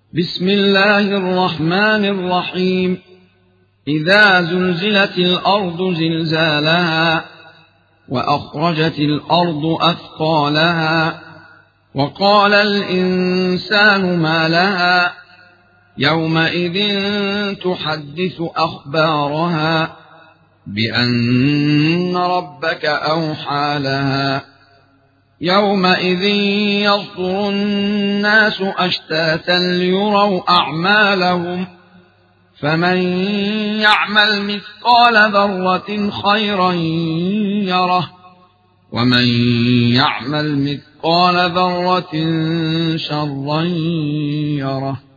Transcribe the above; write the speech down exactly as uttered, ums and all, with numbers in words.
بسم الله الرحمن الرحيم. إذا زلزلت الأرض زلزالها وأخرجت الأرض أثقالها وقال الإنسان ما لها يومئذ تحدث أخبارها بأن ربك أوحى لها يومئذ يصدر الناس أشتاتا ليروا أعمالهم فمن يعمل مثقال ذرة خيرا يره ومن يعمل مثقال ذرة شرا يره.